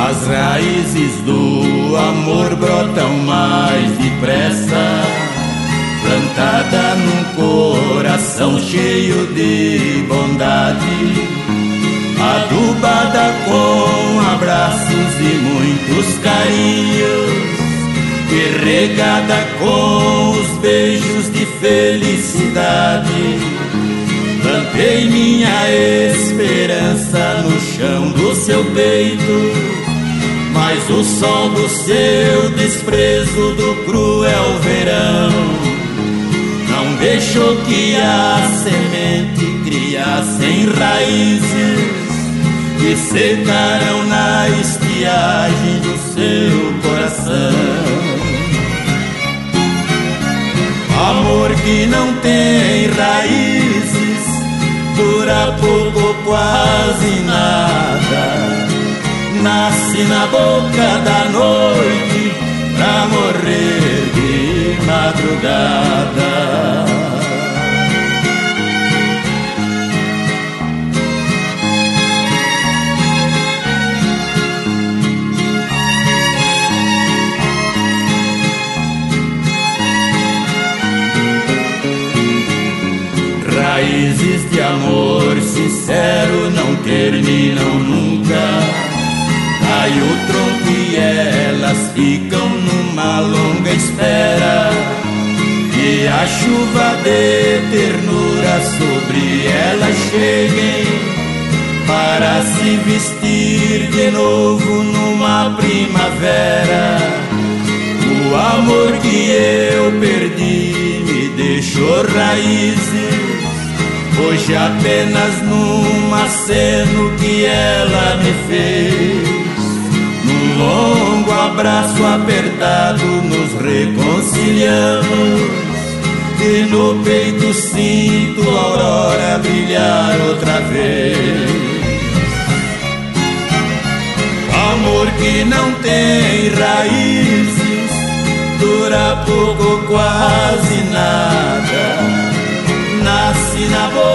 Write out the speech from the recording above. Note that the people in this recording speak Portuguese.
As raízes do amor brotam mais depressa, plantada num coração cheio de bondade, adubada com abraços e muitos carinhos, e regada com os beijos de felicidade. Plantei minha esperança no chão do seu peito, mas o sol do seu desprezo do cruel verão não deixou que a semente criasse raízes que secarão na estiagem do seu coração. Amor que não tem raízes dura pouco, quase nada. Nasce na boca da noite pra morrer de madrugada. Raízes de amor sincero não terminam nunca. Cai o tronco e elas ficam numa longa espera, que a chuva de ternura sobre elas cheguem, para se vestir de novo numa primavera. O amor que eu perdi me deixou raízes, hoje apenas num aceno que ela me fez. Num longo abraço apertado nos reconciliamos, e no peito sinto a aurora brilhar outra vez. Amor que não tem raízes dura pouco, quase nada. Nasce na boca